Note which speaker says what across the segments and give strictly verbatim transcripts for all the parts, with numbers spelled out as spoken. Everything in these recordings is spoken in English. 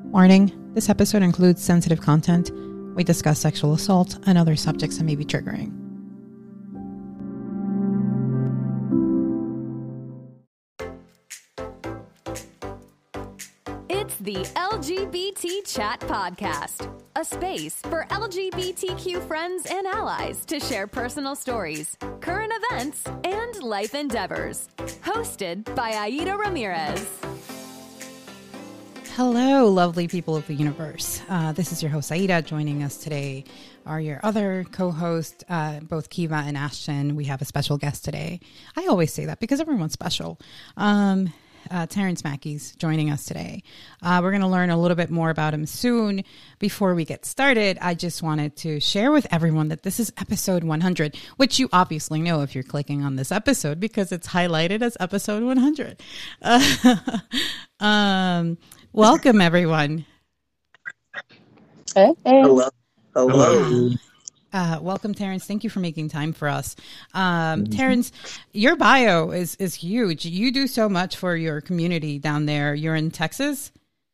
Speaker 1: Warning, this episode includes sensitive content. We discuss sexual assault and other subjects that may be triggering.
Speaker 2: It's the L G B T Chat Podcast, a space for L G B T Q friends and allies to share personal stories, current events, and life endeavors. Hosted by Aida Ramirez.
Speaker 1: Hello, lovely people of the universe. Uh, this is your host, Aida. Joining us today are your other co-hosts, uh, both Kiva and Ashton. We have a special guest today. I always say that because everyone's special. Um, uh, Terrence Mackey's joining us today. Uh, we're going to learn a little bit more about him soon. Before we get started, I just wanted to share with everyone that this is episode one hundred, which you obviously know if you're clicking on this episode because it's highlighted as episode one hundred. Uh, um... Welcome, everyone.
Speaker 3: Hey.
Speaker 4: Hello. Hello.
Speaker 1: Uh, welcome, Terrence. Thank you for making time for us. Um, Terrence, your bio is, is huge. You do so much for your community down there. You're in Texas?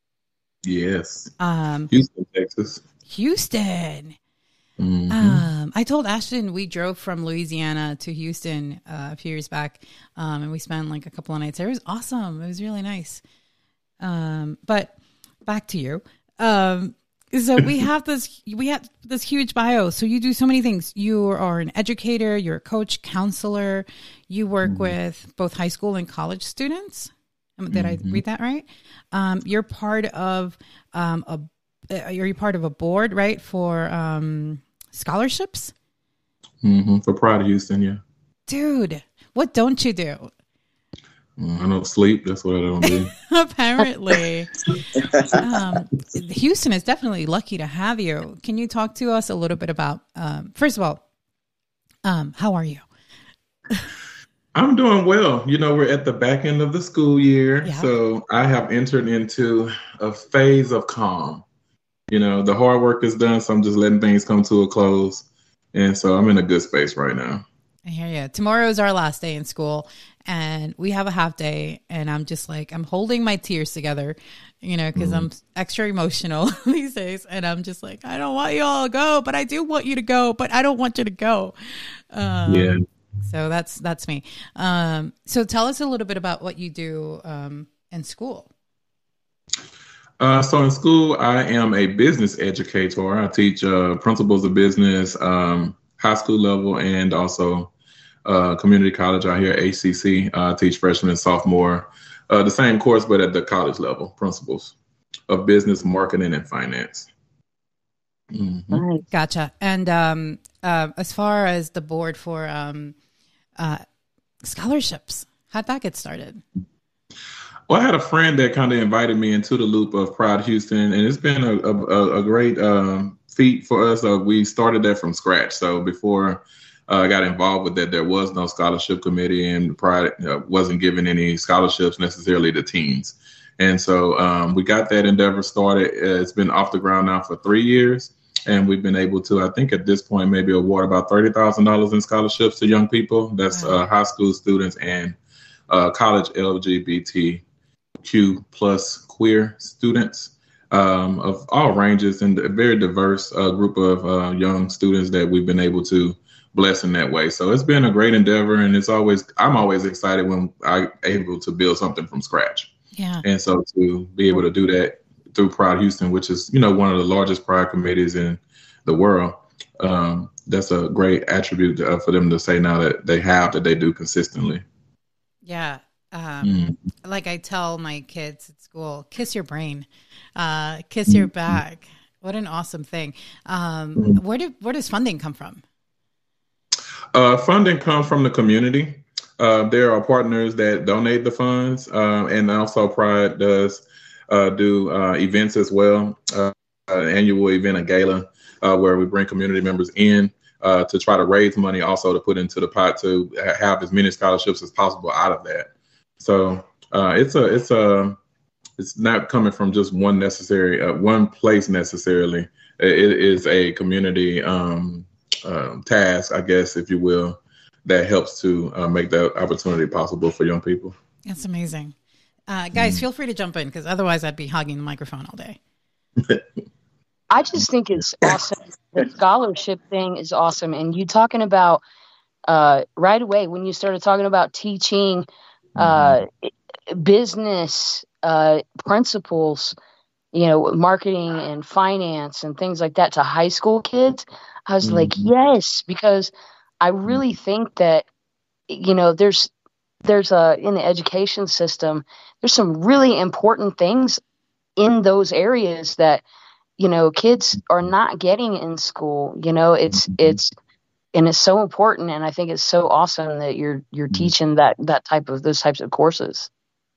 Speaker 4: Yes.
Speaker 1: Um,
Speaker 4: Houston, Texas.
Speaker 1: Houston.
Speaker 4: Mm-hmm.
Speaker 1: Um, I told Ashton we drove from Louisiana to Houston uh, a few years back, um, and we spent like a couple of nights there. It was awesome. It was really nice. Um, but back to you. Um, so we have this, we have this huge bio. So you do so many things. You are an educator, you're a coach, counselor. You work mm-hmm. with both high school and college students. Um, did mm-hmm. I read that right? Um, you're part of, um, a, uh, you're part of a board, right? For, um, scholarships.
Speaker 4: Mm-hmm. For Pride of Houston. Yeah.
Speaker 1: Dude, what don't you do?
Speaker 4: I don't sleep. That's what I don't do.
Speaker 1: Apparently. um, Houston is definitely lucky to have you. Can you talk to us a little bit about, um, first of all, um, how are you?
Speaker 4: I'm doing well. You know, we're at the back end of the school year.
Speaker 1: Yeah.
Speaker 4: So I have entered into a phase of calm. You know, the hard work is done. So I'm just letting things come to a close. And so I'm in a good space right now.
Speaker 1: I hear you. Tomorrow is our last day in school. And we have a half day, and I'm just like, I'm holding my tears together, you know, because mm-hmm. I'm extra emotional these days. And I'm just like, I don't want you all to go, but I do want you to go, but I don't want you to go. Um, yeah. So that's that's me. Um, so tell us a little bit about what you do um, in school.
Speaker 4: Uh, so in school, I am a business educator. I teach uh, principles of business, um, high school level, and also Uh, community college out here, A C C, uh, teach freshman and sophomore, uh, the same course, but at the college level, principles of business, marketing, and finance.
Speaker 1: Mm-hmm. Gotcha. And um, uh, as far as the board for um, uh, scholarships, how'd that get started?
Speaker 4: Well, I had a friend that kind of invited me into the loop of Pride Houston, and it's been a, a, a great um, feat for us. Uh, we started that from scratch. So before Uh, I got involved with that, there was no scholarship committee, and Pride uh, wasn't giving any scholarships necessarily to teens. And so um, we got that endeavor started. Uh, it's been off the ground now for three years. And we've been able to, I think at this point, maybe award about thirty thousand dollars in scholarships to young people. That's uh, high school students and uh, college L G B T Q plus queer students um, of all ranges, and a very diverse uh, group of uh, young students that we've been able to bless in that way. So it's been a great endeavor, and it's always, I'm always excited when I'm able to build something from scratch.
Speaker 1: Yeah.
Speaker 4: And so to be able to do that through Pride Houston, which is, you know, one of the largest Pride committees in the world, um, that's a great attribute uh, for them to say now that they have, that they do consistently.
Speaker 1: Yeah. Um, mm. Like I tell my kids at school, kiss your brain, uh, kiss mm. your back. What an awesome thing. Um, mm. Where do, where does funding come from?
Speaker 4: Uh, funding comes from the community. Uh, there are partners that donate the funds, uh, and also Pride does uh, do uh, events as well. Uh, an annual event, a gala, uh, where we bring community members in uh, to try to raise money, also to put into the pot to have as many scholarships as possible out of that. So uh, it's a it's a it's not coming from just one necessary uh, one place necessarily. It is a community Um, Um, task, I guess, if you will, that helps to uh, make that opportunity possible for young people.
Speaker 1: That's amazing. Uh, guys, mm. feel free to jump in, because otherwise I'd be hogging the microphone all day.
Speaker 3: I just think it's awesome. The scholarship thing is awesome. And you talking about uh, right away when you started talking about teaching uh, mm-hmm. business uh, principles, you know, marketing and finance and things like that to high school kids, I was mm-hmm. like, yes, because I really think that, you know, there's there's a in the education system, there's some really important things in those areas that, you know, kids are not getting in school. You know, it's it's and it's so important, and I think it's so awesome that you're you're teaching that that type of those types of courses.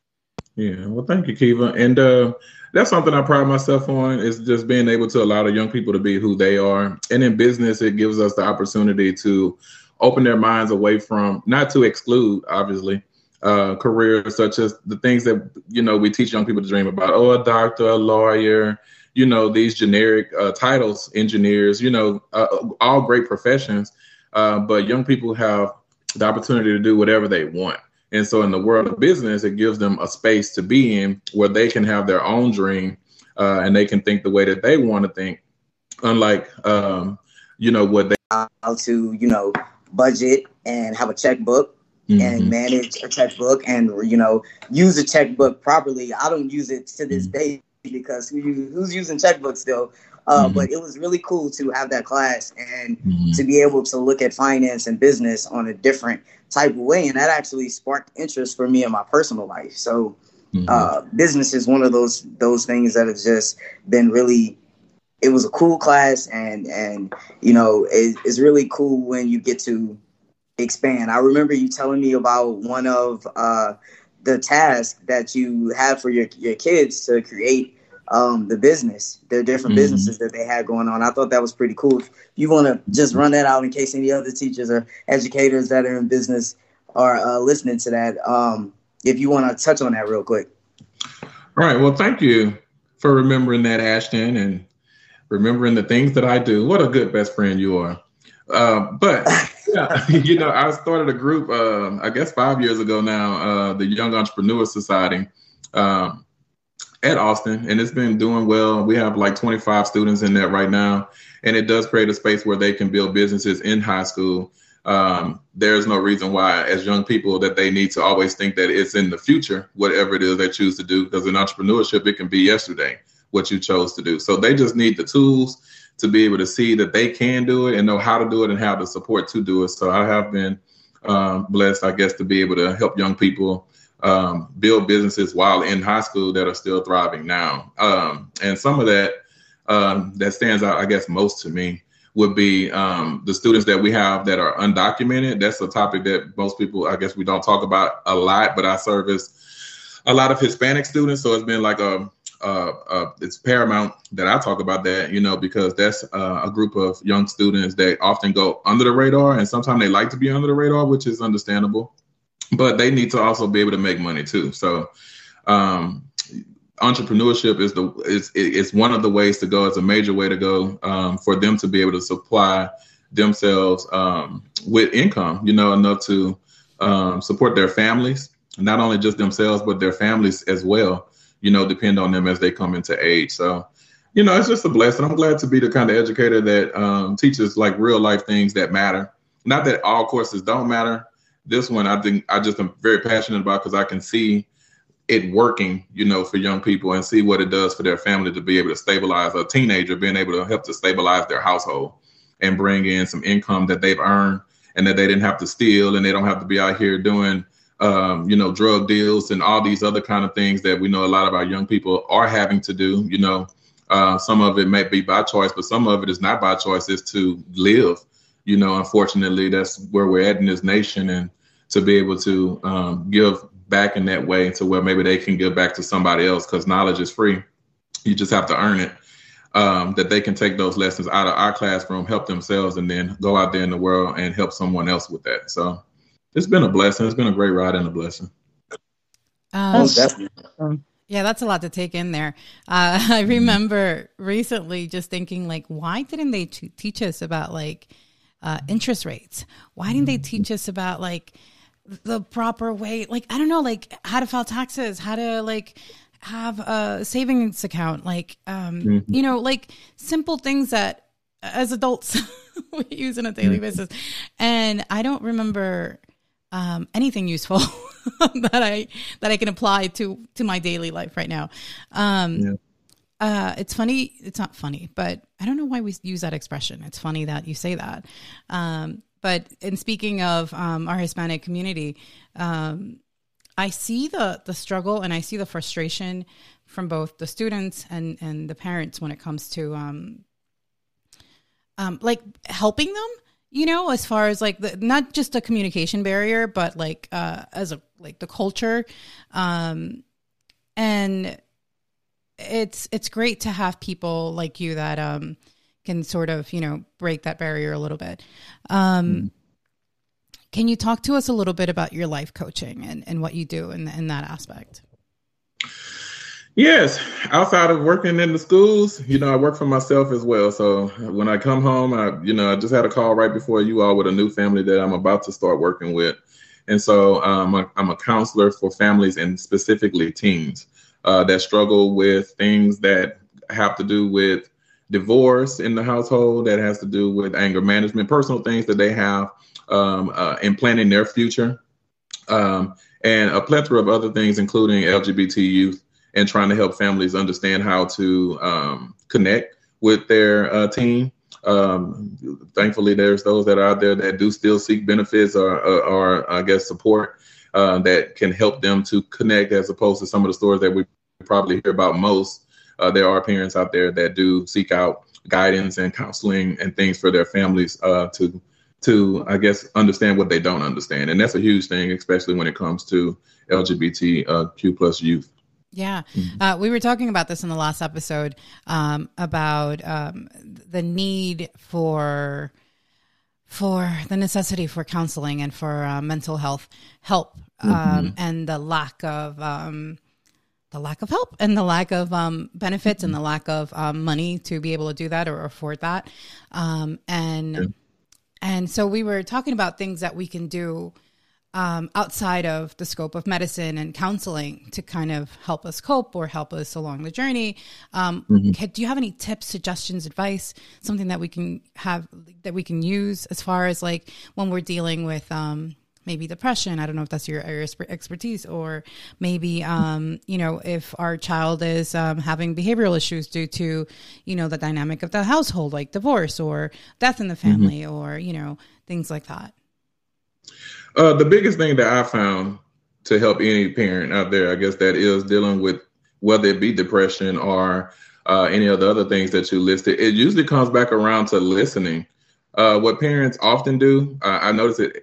Speaker 4: Yeah, well, thank you, Kiva, and uh, that's something I pride myself on, is just being able to allow the young people to be who they are. And in business, it gives us the opportunity to open their minds away from, not to exclude, obviously, uh, careers such as the things that, you know, we teach young people to dream about. Oh, a doctor, a lawyer, you know, these generic uh, titles, engineers, you know, uh, all great professions. Uh, but young people have the opportunity to do whatever they want. And so in the world of business, it gives them a space to be in where they can have their own dream uh, and they can think the way that they want to think. Unlike, um, you know, what they.
Speaker 5: How to, you know, budget and have a checkbook mm-hmm. and manage a checkbook and, you know, use a checkbook properly. I don't use it to this mm-hmm. day because who, who's using checkbooks still? Uh, mm-hmm. But it was really cool to have that class and mm-hmm. to be able to look at finance and business on a different type of way. And that actually sparked interest for me in my personal life. So mm-hmm. uh, business is one of those those things that has just been really, it was a cool class. And, and you know, it, it's really cool when you get to expand. I remember you telling me about one of uh, the tasks that you have for your, your kids to create um, the business, the different mm-hmm. businesses that they had going on. I thought that was pretty cool. If you want to just run that out in case any other teachers or educators that are in business are uh, listening to that, um, if you want to touch on that real quick.
Speaker 4: All right. Well, thank you for remembering that, Ashton, and remembering the things that I do. What a good best friend you are. Uh, but, yeah, you know, I started a group, uh, I guess five years ago now, uh, the Young Entrepreneur Society. Um, at Austin, and it's been doing well. We have like twenty-five students in that right now, and it does create a space where they can build businesses in high school. Um, there's no reason why, as young people, that they need to always think that it's in the future, whatever it is they choose to do, because in entrepreneurship, it can be yesterday what you chose to do. So they just need the tools to be able to see that they can do it and know how to do it and have the support to do it. So I have been um, blessed, I guess, to be able to help young people Um, build businesses while in high school that are still thriving now. Um, and some of that um, that stands out, I guess, most to me would be um, the students that we have that are undocumented. That's a topic that most people, I guess, we don't talk about a lot, but I service a lot of Hispanic students. So it's been like a, a, a it's paramount that I talk about that, you know, because that's uh, a group of young students that often go under the radar, and sometimes they like to be under the radar, which is understandable. But they need to also be able to make money too. So um, entrepreneurship is the is it's one of the ways to go. It's a major way to go um, for them to be able to supply themselves um, with income, you know, enough to um, support their families, not only just themselves, but their families as well, you know, depend on them as they come into age. So, you know, it's just a blessing. I'm glad to be the kind of educator that um, teaches like real life things that matter. Not that all courses don't matter. This one, I think I just am very passionate about because I can see it working, you know, for young people and see what it does for their family to be able to stabilize a teenager, being able to help to stabilize their household and bring in some income that they've earned and that they didn't have to steal, and they don't have to be out here doing, um, you know, drug deals and all these other kind of things that we know a lot of our young people are having to do. You know, uh, some of it may be by choice, but some of it is not by choice. It's to live. You know, unfortunately, that's where we're at in this nation, and to be able to um, give back in that way to where maybe they can give back to somebody else, because knowledge is free. You just have to earn it, um, that they can take those lessons out of our classroom, help themselves, and then go out there in the world and help someone else with that. So it's been a blessing. It's been a great ride and a blessing.
Speaker 1: Um, oh, definitely. Yeah, that's a lot to take in there. Uh, I remember recently just thinking, like, why didn't they t- teach us about like uh, interest rates? Why didn't they teach us about like the proper way, like, I don't know, like how to file taxes, how to like have a savings account, like, um,
Speaker 4: Mm-hmm.
Speaker 1: you know, like simple things that as adults we use on a daily basis. And I don't remember um, anything useful that I that I can apply to to my daily life right now. Um,
Speaker 4: Yeah.
Speaker 1: uh, it's funny. It's not funny, but I don't know why we use that expression. It's funny that you say that. Um, but in speaking of um, our Hispanic community, um, I see the the struggle and I see the frustration from both the students and and the parents when it comes to um, um, like helping them. You know, as far as like the, not just a communication barrier, but like uh, as a like the culture, um, and it's it's great to have people like you that um, can sort of, you know, break that barrier a little bit. Um, mm. Can you talk to us a little bit about your life coaching and, and what you do in in that aspect?
Speaker 4: Yes, outside of working in the schools, you know, I work for myself as well. So when I come home, I, you know, I just had a call right before you all with a new family that I'm about to start working with. And so um, I, I'm a counselor for families and specifically teens uh, that struggle with things that have to do with divorce in the household, that has to do with anger management, personal things that they have um, uh, in planning their future, um, and a plethora of other things, including L G B T youth, and trying to help families understand how to um, connect with their uh, teen. Um, thankfully, there's those that are out there that do still seek benefits or, or, or I guess, support uh, that can help them to connect, as opposed to some of the stories that we probably hear about most. Uh, there are parents out there that do seek out guidance and counseling and things for their families uh, to, to, I guess, understand what they don't understand. And that's a huge thing, especially when it comes to L G B T Q plus youth.
Speaker 1: Yeah. Uh, we were talking about this in the last episode um, about um, the need for for the necessity for counseling and for uh, mental health help um, mm-hmm. and the lack of um, the lack of help and the lack of um, benefits mm-hmm. and the lack of um, money to be able to do that or afford that. Um, and yeah. and so we were talking about things that we can do Um, outside of the scope of medicine and counseling to kind of help us cope or help us along the journey. Um, mm-hmm. can, do you have any tips, suggestions, advice, something that we can have, that we can use as far as like when we're dealing with um, maybe depression? I don't know if that's your area of expertise, or maybe, um, you know, if our child is um, having behavioral issues due to, you know, the dynamic of the household, like divorce or death in the family mm-hmm. or, you know, things like that.
Speaker 4: Uh, the biggest thing that I found to help any parent out there, I guess, that is dealing with whether it be depression or uh, any of the other things that you listed, it usually comes back around to listening. Uh, what parents often do, uh, I notice it,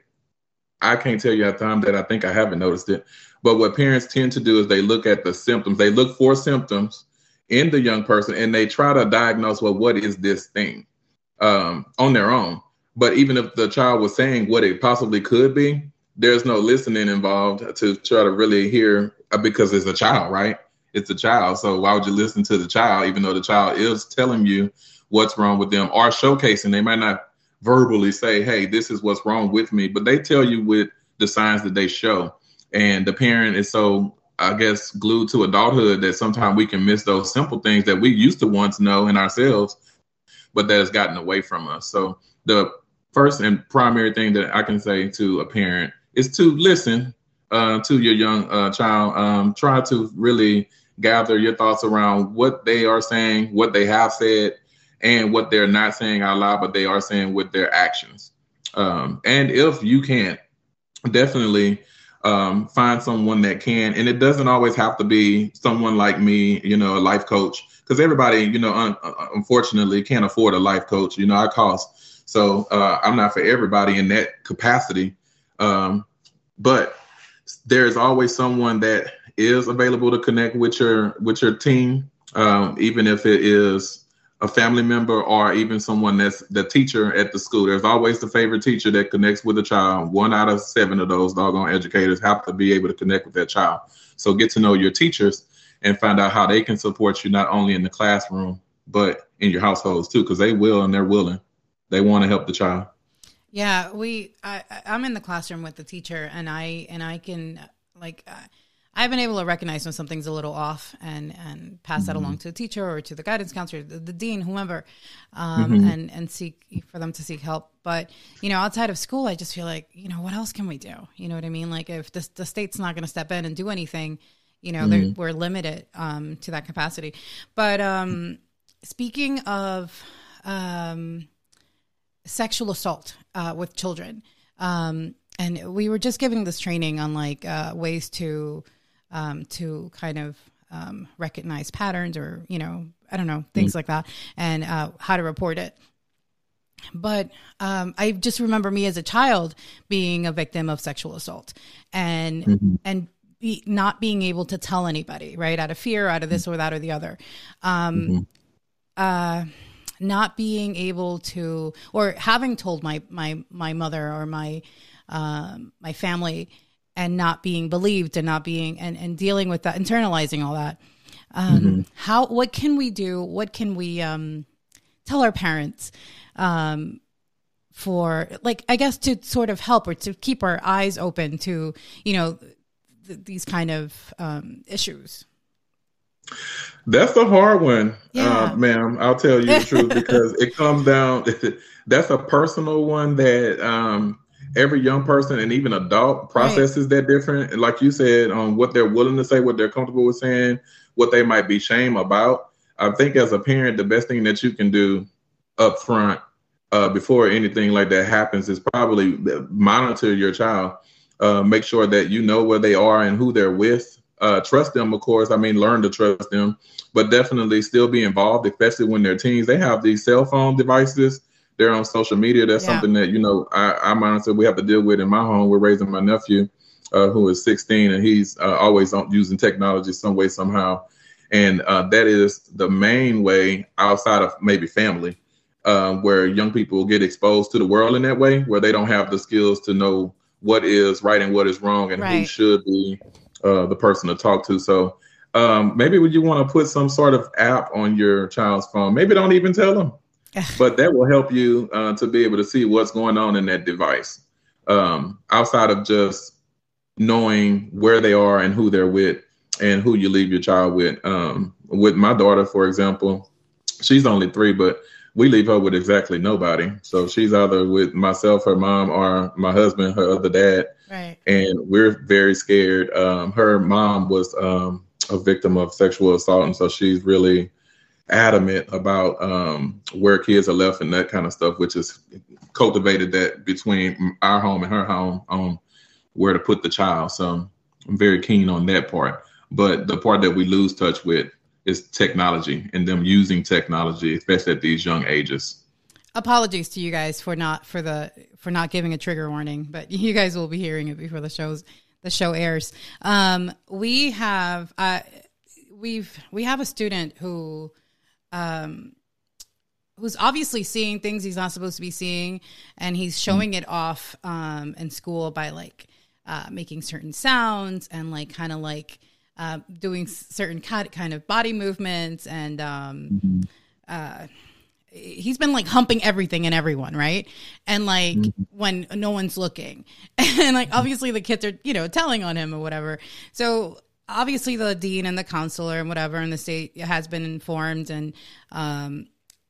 Speaker 4: I can't tell you at the time that I think I haven't noticed it, but what parents tend to do is they look at the symptoms. They look for symptoms in the young person and they try to diagnose, well, what is this thing um, on their own. But even if the child was saying what it possibly could be, there's no listening involved to try to really hear, because it's a child, right? It's a child. So why would you listen to the child, even though the child is telling you what's wrong with them or showcasing? They might not verbally say, hey, this is what's wrong with me, but they tell you with the signs that they show. And the parent is so, I guess, glued to adulthood that sometimes we can miss those simple things that we used to once know in ourselves, but that has gotten away from us. So the first and primary thing that I can say to a parent is to listen uh, to your young uh, child. Um, try to really gather your thoughts around what they are saying, what they have said, and what they're not saying out loud, but they are saying with their actions. Um, and if you can't, definitely um, find someone that can. And it doesn't always have to be someone like me, you know, a life coach, because everybody, you know, un- unfortunately can't afford a life coach. You know, I cost. So uh, I'm not for everybody in that capacity. Um, but there's always someone that is available to connect with your with your team, um, even if it is a family member or even someone that's the teacher at the school. There's always the favorite teacher that connects with a child. One out of seven of those doggone educators have to be able to connect with that child. So get to know your teachers and find out how they can support you, not only in the classroom, but in your households too, because they will and they're willing. They want to help the child. Yeah,
Speaker 1: we. I, I'm in the classroom with the teacher, and I and I can like. I've been able to recognize when something's a little off and, and pass mm-hmm. that along to the teacher or to the guidance counselor, the, the dean, whomever, um, mm-hmm. and, and seek for them to seek help. But, you know, outside of school, I just feel like, you know, what else can we do? You know what I mean? Like if the, the state's not going to step in and do anything, you know, mm-hmm. we're limited um, to that capacity. But um, speaking of um, sexual assault uh, with children, um, and we were just giving this training on like uh, ways to um, to kind of um, recognize patterns or, you know, I don't know, things mm-hmm. like that, and uh, how to report it. But um, I just remember me as a child being a victim of sexual assault and mm-hmm. and be, not being able to tell anybody, right, out of fear, out of this or that or the other. Um, mm-hmm. uh, not being able to, or having told my my my mother or my um, my family, and not being believed, and not being and, and dealing with that, internalizing all that. Um, mm-hmm. How? What can we do? What can we um, tell our parents um, for, like, I guess to sort of help or to keep our eyes open to, you know, th- these kind of um, issues?
Speaker 4: That's a hard one,
Speaker 1: yeah.
Speaker 4: uh, ma'am. I'll tell you the truth, because it comes down. That's a personal one that um, every young person and even adult processes right. that different. And like you said, um, what they're willing to say, what they're comfortable with saying, what they might be shame about. I think as a parent, the best thing that you can do up front uh, before anything like that happens is probably monitor your child. Uh, make sure that you know where they are and who they're with. Uh, trust them, of course. I mean, learn to trust them, but definitely still be involved, especially when they're teens. They have these cell phone devices. They're on social media. That's yeah. something that, you know, I, I monitor. We have to deal with in my home. We're raising my nephew, uh, who is sixteen, and he's uh, always on, using technology some way, somehow. And uh, that is the main way outside of maybe family, uh, where young people get exposed to the world in that way, where they don't have the skills to know what is right and what is wrong and right. who should be uh, the person to talk to. So um, maybe would you want to put some sort of app on your child's phone? Maybe don't even tell them, but that will help you uh, to be able to see what's going on in that device, um, outside of just knowing where they are and who they're with and who you leave your child with. Um, with my daughter, for example, she's only three, but we leave her with exactly nobody. So she's either with myself, her mom, or my husband, her other dad.
Speaker 1: Right.
Speaker 4: And we're very scared. Um, her mom was um, a victim of sexual assault, and so she's really adamant about um, where kids are left and that kind of stuff, which is cultivated that between our home and her home on where to put the child. So I'm very keen on that part. But the part that we lose touch with is technology and them using technology, especially at these young ages.
Speaker 1: Apologies to you guys for not for the for not giving a trigger warning, but you guys will be hearing it before the shows the show airs. Um, we have uh, we've we have a student who um, who's obviously seeing things he's not supposed to be seeing, and he's showing mm-hmm. it off um, in school by like uh, making certain sounds and like kind of like. Uh, doing certain kind of body movements, and um, mm-hmm. uh, he's been like humping everything and everyone, right? And like mm-hmm. when no one's looking, and like obviously the kids are, you know, telling on him or whatever. So obviously the dean and the counselor and whatever in the state has been informed, and um,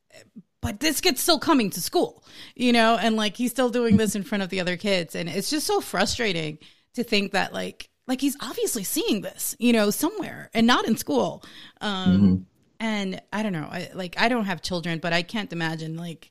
Speaker 1: but this kid's still coming to school, you know, and like he's still doing this in front of the other kids, and it's just so frustrating to think that like. Like he's obviously seeing this, you know, somewhere and not in school. Um, mm-hmm. And I don't know, I, like, I don't have children, but I can't imagine like,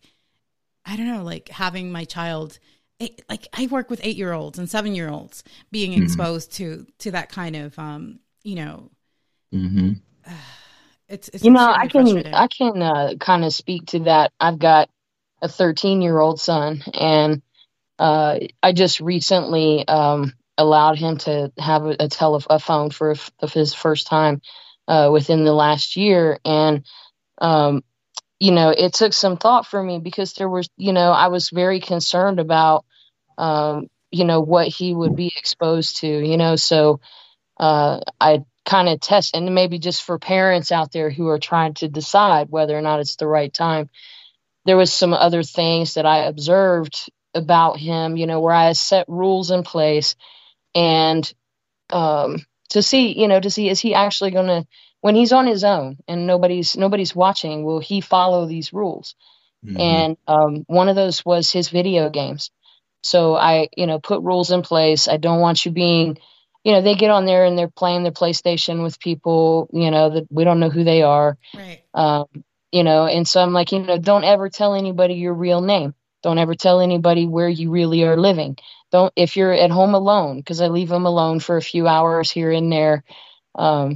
Speaker 1: I don't know, like having my child, eight, like I work with eight year olds and seven year olds being mm-hmm. exposed to, to that kind of, um, you know,
Speaker 4: mm-hmm.
Speaker 1: uh, it's, it's,
Speaker 3: you know, I can, I can uh, kind of speak to that. I've got a thirteen year old son, and uh, I just recently, um, allowed him to have a, a telephone for f- his first time uh, within the last year. And, um, you know, it took some thought for me because there was, you know, I was very concerned about, um, you know, what he would be exposed to, you know, so uh, I kind of test, and maybe just for parents out there who are trying to decide whether or not it's the right time. There was some other things that I observed about him, you know, where I set rules in place. And um, to see, you know, to see, is he actually going to, when he's on his own and nobody's, nobody's watching, will he follow these rules? Mm-hmm. And um, one of those was his video games. So I, you know, put rules in place. I don't want you being, you know, they get on there and they're playing their PlayStation with people, you know, that we don't know who they are.
Speaker 1: Right.
Speaker 3: Um, you know, and so I'm like, you know, don't ever tell anybody your real name. Don't ever tell anybody where you really are living. Don't, if you're at home alone, because I leave them alone for a few hours here and there um,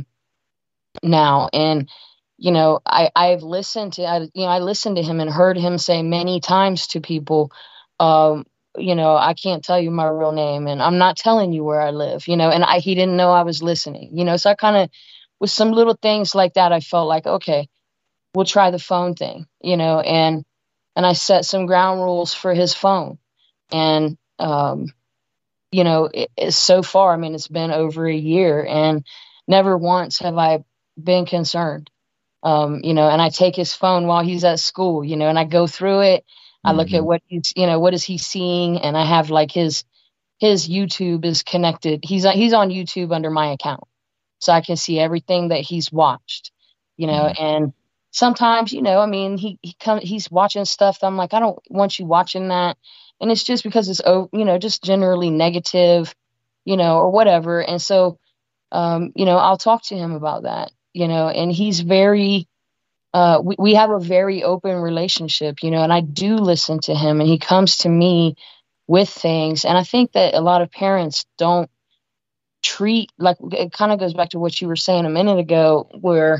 Speaker 3: now. And, you know, I, I've listened to, I, you know, I listened to him and heard him say many times to people, um, you know, I can't tell you my real name and I'm not telling you where I live, you know, and I, he didn't know I was listening, you know, so I kind of, with some little things like that, I felt like, okay, we'll try the phone thing, you know, and, and I set some ground rules for his phone. And, um, you know, it, it's so far, I mean, it's been over a year and never once have I been concerned. Um, you know, and I take his phone while he's at school, you know, and I go through it. I look mm-hmm. at what he's, you know, what is he seeing? And I have like his, his YouTube is connected. He's, he's on YouTube under my account. So I can see everything that he's watched, you know, mm-hmm. and sometimes, you know, I mean, he, he come, he's watching stuff that I'm like, I don't want you watching that. And it's just because it's, oh, you know, just generally negative, you know, or whatever. And so, um, you know, I'll talk to him about that, you know, and he's very, uh, we, we have a very open relationship, you know, and I do listen to him and he comes to me with things. And I think that a lot of parents don't treat, like, it kind of goes back to what you were saying a minute ago, where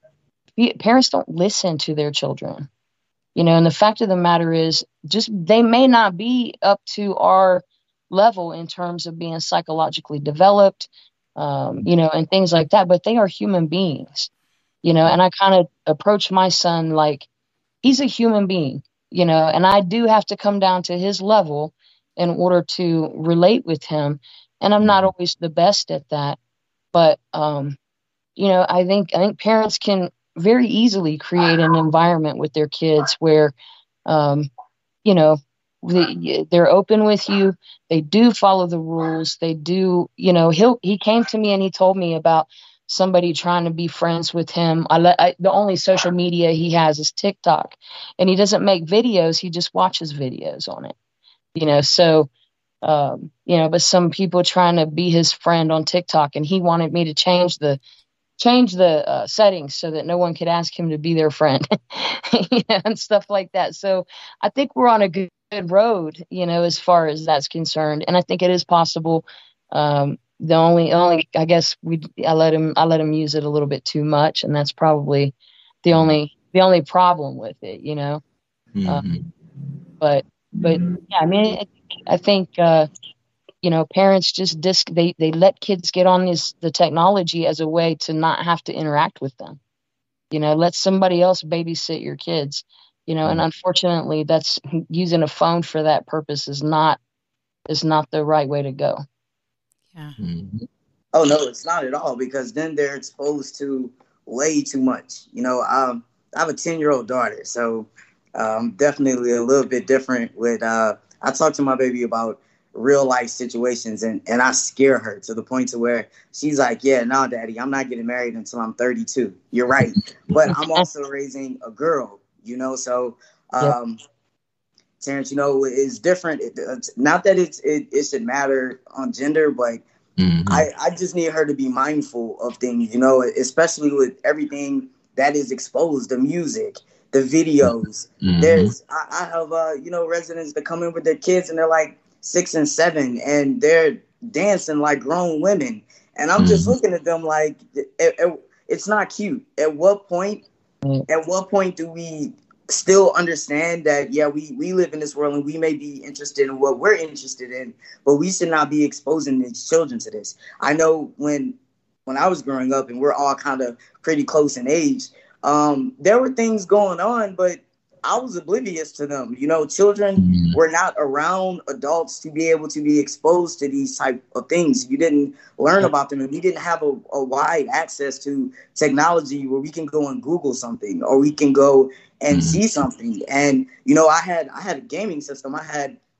Speaker 3: parents don't listen to their children, you know, and the fact of the matter is just, they may not be up to our level in terms of being psychologically developed, um, you know, and things like that, but they are human beings, you know, and I kind of approach my son like he's a human being, you know, and I do have to come down to his level in order to relate with him. And I'm not always the best at that, but, um, you know, I think, I think parents can very easily create an environment with their kids where, um, you know, they, they're open with you. They do follow the rules. They do, you know, he'll, he came to me and he told me about somebody trying to be friends with him. I let, I, the only social media he has is TikTok, and he doesn't make videos. He just watches videos on it, you know, so, um, you know, but some people trying to be his friend on TikTok, and he wanted me to change the, change the uh, settings so that no one could ask him to be their friend, you know, and stuff like that. So I think we're on a good, good road, you know, as far as that's concerned. And I think it is possible. Um, the only, only, I guess we, I let him, I let him use it a little bit too much. And that's probably the only, the only problem with it, you know? Mm-hmm. Um, but, but yeah, I mean, I, I think, uh, you know, parents just disc, they, they let kids get on this, the technology as a way to not have to interact with them. You know, let somebody else babysit your kids, you know, and unfortunately that's, using a phone for that purpose is not, is not the right way to go.
Speaker 1: Yeah.
Speaker 5: Mm-hmm. Oh no, it's not at all, because then they're exposed to way too much. You know, um, I have a ten year old daughter, so um, definitely a little bit different with, uh, I talk to my baby about real life situations, and, and I scare her to the point to where she's like, yeah, no, daddy, I'm not getting married until I'm thirty-two. You're right. But I'm also raising a girl, you know, so, um, yep. Terrence, you know, it's different. It, it's, not that it's, it, it should matter on gender, but mm-hmm. I, I just need her to be mindful of things, you know, especially with everything that is exposed, the music, the videos. Mm-hmm. There's, I, I have, uh, you know, residents that come in with their kids and they're like six and seven and they're dancing like grown women. And I'm mm-hmm. just looking at them like, it, it, it's not cute. At what point, mm-hmm. at what point do we still understand that, yeah, we, we live in this world and we may be interested in what we're interested in, but we should not be exposing these children to this. I know when, when I was growing up, and we're all kind of pretty close in age, um, there were things going on, but I was oblivious to them. You know, children were not around adults to be able to be exposed to these type of things. You didn't learn about them, and we didn't have a, a wide access to technology where we can go and Google something, or we can go and see something. And, you know, I had, I had a gaming system. I had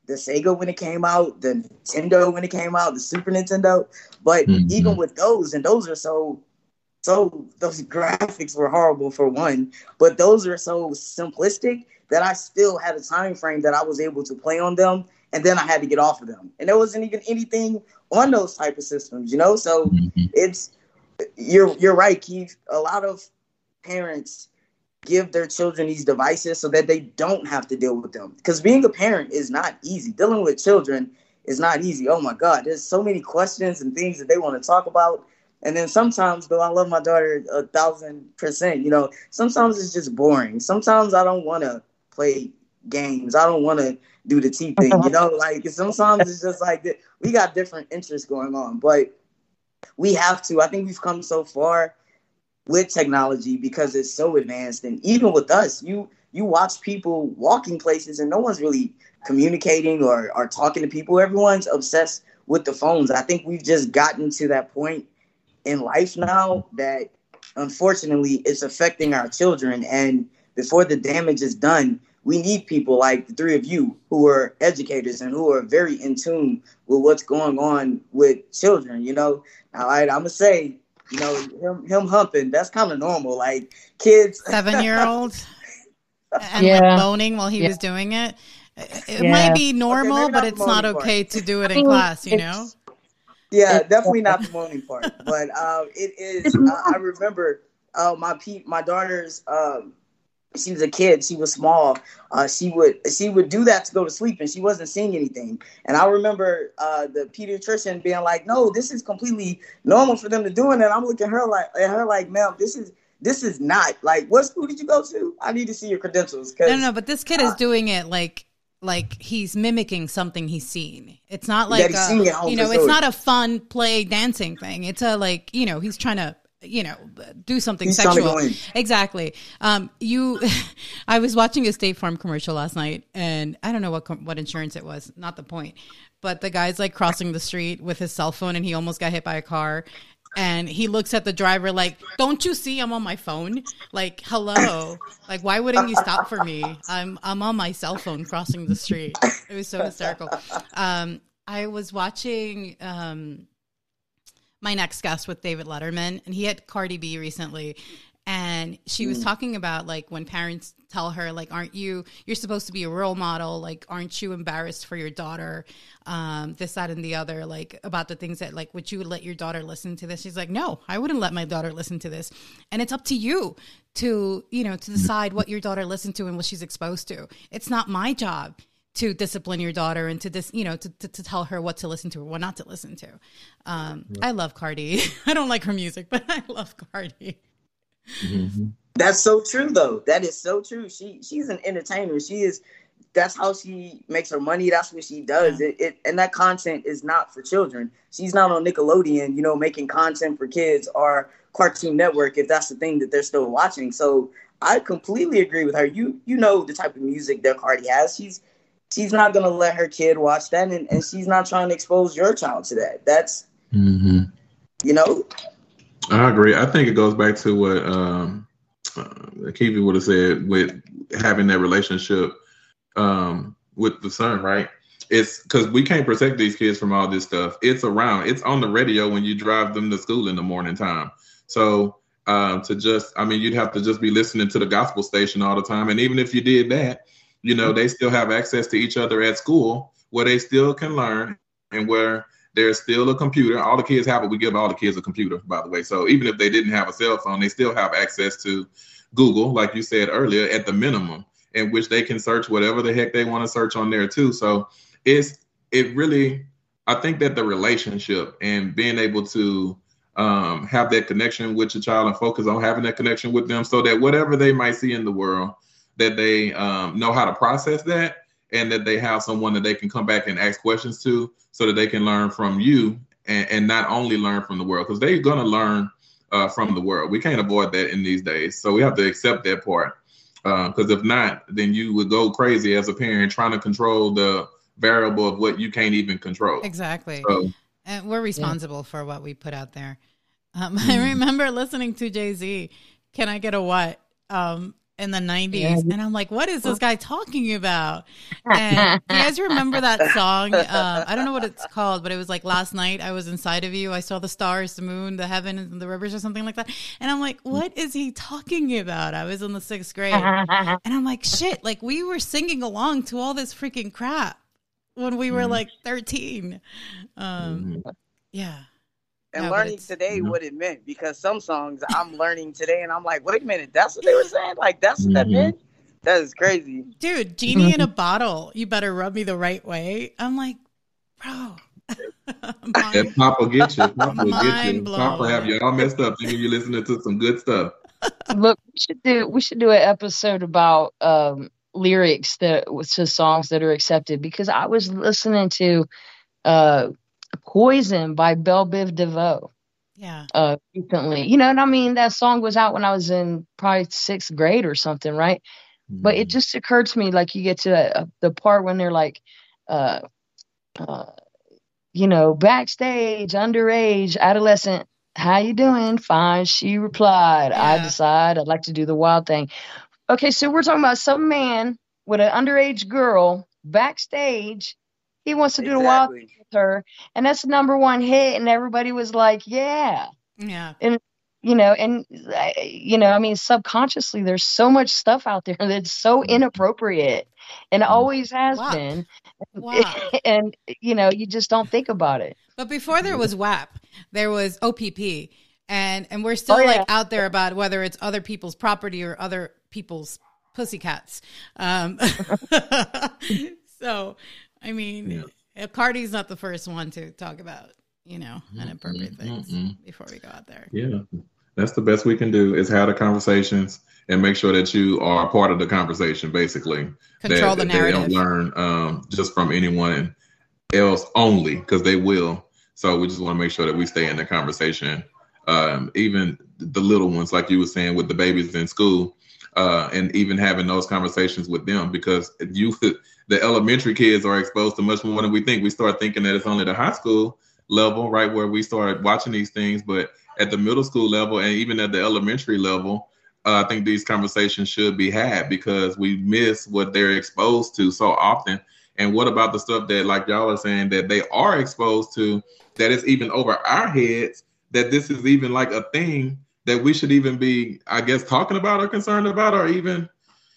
Speaker 5: the Sega when it came out, the Nintendo when it came out, the Super Nintendo. But mm-hmm. even with those, and those are so, so those graphics were horrible for one, but those are so simplistic that I still had a time frame that I was able to play on them, and then I had to get off of them. And there wasn't even anything on those type of systems, you know? So mm-hmm. it's, you're you're right, Keith. A lot of parents give their children these devices so that they don't have to deal with them. Because being a parent is not easy. Dealing with children is not easy. Oh my God, there's so many questions and things that they want to talk about. And then sometimes, though I love my daughter a thousand percent, you know, sometimes it's just boring. Sometimes I don't want to play games. I don't want to do the T thing, you know, like sometimes it's just like that. We got different interests going on, but we have to. I think we've come so far with technology because it's so advanced. And even with us, you you watch people walking places and no one's really communicating or, or talking to people. Everyone's obsessed with the phones. I think we've just gotten to that point in life now that unfortunately it's affecting our children. And before the damage is done, we need people like the three of you who are educators and who are very in tune with what's going on with children. You know, now I, I'm going to say, you know, him, him humping, that's kind of normal. Like kids.
Speaker 1: Seven-year-old and
Speaker 3: yeah.
Speaker 1: like moaning while he yeah. was doing it. It yeah. might be normal, okay, but it's not okay part. to do it in class, you know?
Speaker 5: Yeah, definitely not the moaning part. But uh, it is, uh, I remember uh, my pe- my daughter's, um, she was a kid. She was small. Uh, she would she would do that to go to sleep, and she wasn't seeing anything. And I remember uh, the pediatrician being like, "No, this is completely normal for them to do it." And I'm looking at her like, at her like, "Ma'am, this is this is not like what school did you go to? I need to see your credentials."
Speaker 1: No, no, but this kid uh, is doing it like like he's mimicking something he's seen. It's not like a, you know, it's not a fun play dancing thing. It's a like you know he's trying to. you know, do something He's sexual. Exactly. Um, you, I was watching a State Farm commercial last night and I don't know what, what insurance it was, not the point, but the guy's like crossing the street with his cell phone and he almost got hit by a car. And he looks at the driver like, don't you see I'm on my phone? Like, hello. Like, why wouldn't you stop for me? I'm, I'm on my cell phone crossing the street. It was so hysterical. Um, I was watching, um, My Next Guest with David Letterman, and he had Cardi B recently, and she was talking about like when parents tell her like, aren't you, you're supposed to be a role model, like aren't you embarrassed for your daughter, um, this, that, and the other, like about the things that like, would you let your daughter listen to this? She's like, no, I wouldn't let my daughter listen to this. And it's up to you to, you know, to decide what your daughter listens to and what she's exposed to. It's not my job to discipline your daughter and to this, you know, to, to, to tell her what to listen to or what not to listen to. Um, I love Cardi. I don't like her music, but I love Cardi.
Speaker 5: Mm-hmm. That's so true, though. That is so true. She she's an entertainer. She is. That's how she makes her money. That's what she does. Yeah. It, it and that content is not for children. She's not on Nickelodeon, you know, making content for kids or Cartoon Network if that's the thing that they're still watching. So I completely agree with her. You you know the type of music that Cardi has. She's She's not going to let her kid watch that, and, and she's not trying to expose your child to that. That's, mm-hmm. you know?
Speaker 4: I agree. I think it goes back to what um, uh, Kiwi would have said with having that relationship um, with the son, right? It's because we can't protect these kids from all this stuff. It's around. It's on the radio when you drive them to school in the morning time. So uh, to just, I mean, you'd have to just be listening to the gospel station all the time. And even if you did that, you know, they still have access to each other at school where they still can learn and where there's still a computer. All the kids have it. We give all the kids a computer, by the way. So even if they didn't have a cell phone, they still have access to Google, like you said earlier, at the minimum, in which they can search whatever the heck they want to search on there, too. So it's it really, I think that the relationship and being able to um, have that connection with your child and focus on having that connection with them so that whatever they might see in the world, that they um, know how to process that and that they have someone that they can come back and ask questions to so that they can learn from you and, and not only learn from the world, because they're going to learn uh, from the world. We can't avoid that in these days. So we have to accept that part, because uh, if not, then you would go crazy as a parent trying to control the variable of what you can't even control.
Speaker 1: Exactly. So, and we're responsible yeah. for what we put out there. Um, mm-hmm. I remember listening to Jay-Z, Can I Get a What? Um, in the nineties.
Speaker 3: Yeah.
Speaker 1: And I'm like, what is this guy talking about? And do you guys remember that song? Uh, I don't know what it's called, but it was like, last night I was inside of you. I saw the stars, the moon, the heaven, and the rivers, or something like that. And I'm like, what is he talking about? I was in the sixth grade. And I'm like, shit, like we were singing along to all this freaking crap when we were mm-hmm. like thirteen. Um, mm-hmm. Yeah.
Speaker 6: And
Speaker 1: yeah,
Speaker 6: learning today mm-hmm. what it meant, because some songs I'm learning today and I'm like, wait a minute, that's what they were saying? Like, that's what mm-hmm. that meant? That is crazy.
Speaker 1: Dude, genie in a bottle. You better rub me the right way. I'm like, bro.
Speaker 4: And Pop will get you. Pop will get you. Pop will have you all messed up thinking you're listening to some good stuff.
Speaker 3: Look, we should do we should do an episode about um, lyrics that to songs that are accepted, because I was listening to uh, Poison by Belle Biv DeVoe.
Speaker 1: Yeah.
Speaker 3: Uh, recently, you know, and I mean, that song was out when I was in probably sixth grade or something, right? Mm-hmm. But it just occurred to me, like, you get to uh, the part when they're like, uh, uh, you know, backstage, underage, adolescent, how you doing? Fine. She replied, yeah. I decide I'd like to do the wild thing. Okay, so we're talking about some man with an underage girl backstage. He wants to do exactly. the wild thing with her, and that's the number one hit, and everybody was like, yeah.
Speaker 1: Yeah.
Speaker 3: And, you know, and, you know, I mean, subconsciously, there's so much stuff out there that's so inappropriate and always has
Speaker 1: wow.
Speaker 3: been.
Speaker 1: Wow.
Speaker 3: And, you know, you just don't think about it.
Speaker 1: But before there was W A P, there was O P P. And and we're still, oh, yeah. like, out there about whether it's other people's property or other people's pussycats. Um, so... I mean, yeah. Cardi's not the first one to talk about, you know, inappropriate mm-hmm. things mm-hmm. before we go out there.
Speaker 4: Yeah, that's the best we can do, is have the conversations and make sure that you are a part of the conversation, basically.
Speaker 1: Control
Speaker 4: that,
Speaker 1: the narrative.
Speaker 4: They don't learn um, just from anyone else only, because they will. So we just want to make sure that we stay in the conversation. Um, even the little ones, like you were saying, with the babies in school, uh, and even having those conversations with them, because youth, the elementary kids are exposed to much more than we think. We start thinking that it's only the high school level, right, where we start watching these things. But at the middle school level and even at the elementary level, uh, I think these conversations should be had, because we miss what they're exposed to so often. And what about the stuff that, like y'all are saying, that they are exposed to, that is even over our heads, that this is even like a thing that we should even be, I guess, talking about or concerned about or even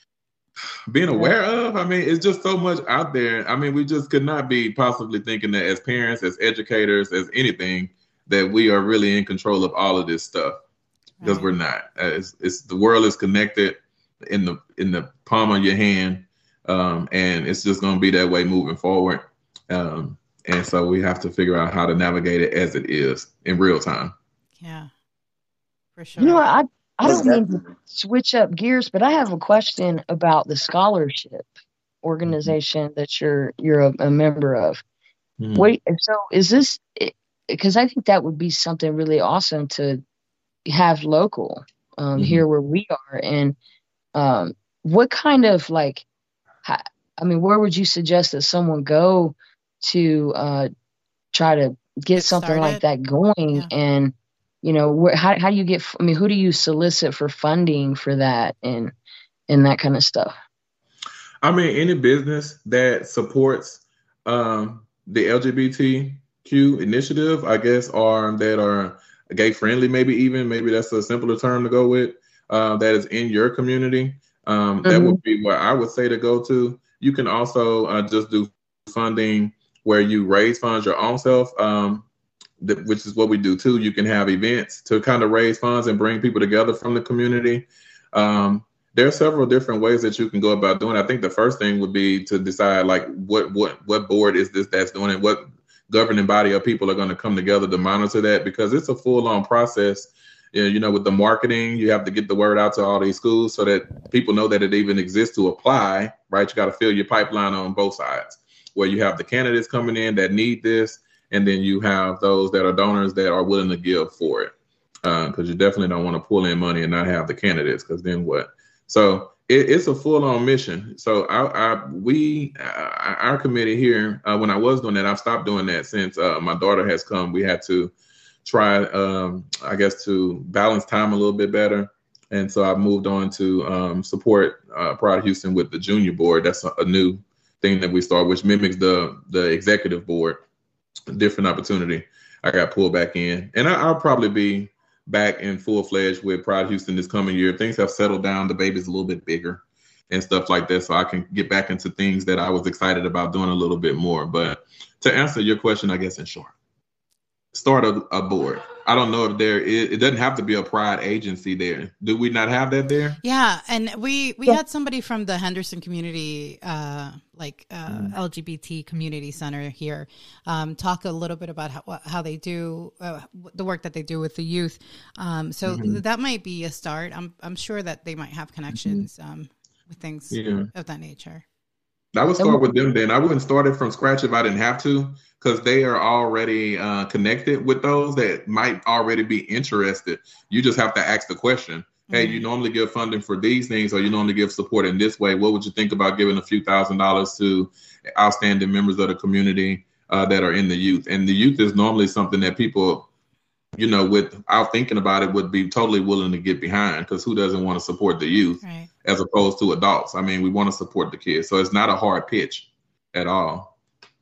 Speaker 4: being aware of? I mean, it's just so much out there. I mean, we just could not be possibly thinking that as parents, as educators, as anything, that we are really in control of all of this stuff, because right. we're not. It's, it's the world is connected in the in the palm of your hand, um, and it's just going to be that way moving forward. Um, and so we have to figure out how to navigate it as it is in real time.
Speaker 1: Yeah. For sure.
Speaker 3: You know, I I don't mean to switch up gears, but I have a question about the scholarship organization that you're you're a, a member of. Mm-hmm. Wait, so is this, because I think that would be something really awesome to have local um, mm-hmm. here where we are, and um, what kind of like, I mean, where would you suggest that someone go to uh, try to get, get something started. like that going? Yeah. And you know, where, how how do you get? I mean, who do you solicit for funding for that and and that kind of stuff?
Speaker 4: I mean, any business that supports um, the L G B T Q initiative, I guess, or that are gay friendly, maybe even maybe that's a simpler term to go with. Uh, that is in your community. Um, mm-hmm. That would be what I would say to go to. You can also uh, just do funding where you raise funds your own self. Um, which is what we do too. You can have events to kind of raise funds and bring people together from the community. Um, there are several different ways that you can go about doing it. I think the first thing would be to decide like what what what board is this that's doing it, what governing body of people are going to come together to monitor that, because it's a full-on process. You know, with the marketing, you have to get the word out to all these schools so that people know that it even exists to apply, right? You got to fill your pipeline on both sides, where you have the candidates coming in that need this, and then you have those that are donors that are willing to give for it, because uh, you definitely don't want to pull in money and not have the candidates, because then what? So it, it's a full-on mission. So I, I, we, uh, our committee here, uh, when I was doing that, I've stopped doing that since uh, my daughter has come. We had to try, um, I guess, to balance time a little bit better. And so I moved on to um, support uh, Pride Houston with the junior board. That's a, a new thing that we started, which mimics the the executive board. A different opportunity. I got pulled back in, and I, I'll probably be back in full fledged with Pride Houston this coming year. Things have settled down. The baby's a little bit bigger and stuff like that, so I can get back into things that I was excited about doing a little bit more. But to answer your question, I guess in short, start a, a board. I don't know if there is, it doesn't have to be a Pride agency there. Do we not have that there?
Speaker 1: Yeah. And we, we
Speaker 3: Yeah.
Speaker 1: had somebody from the Henderson community, uh, like uh,
Speaker 4: Mm.
Speaker 1: L G B T community center here, um, talk a little bit about how, how they do uh, the work that they do with the youth. Um, so
Speaker 4: Mhm.
Speaker 1: that might be a start. I'm, I'm sure that they might have connections um, with things
Speaker 4: Yeah.
Speaker 1: of that nature.
Speaker 4: I would start with them then. I wouldn't start it from scratch if I didn't have to, because they are already uh, connected with those that might already be interested. You just have to ask the question, hey,
Speaker 1: Mhm.
Speaker 4: you normally give funding for these things, or you normally give support in this way. What would you think about giving a few thousand dollars to outstanding members of the community uh, that are in the youth? And the youth is normally something that people, you know, without thinking about it, would be totally willing to get behind, because who doesn't want to support the youth
Speaker 1: Right.
Speaker 4: as opposed to adults? I mean, we want to support the kids. So it's not a hard pitch at all.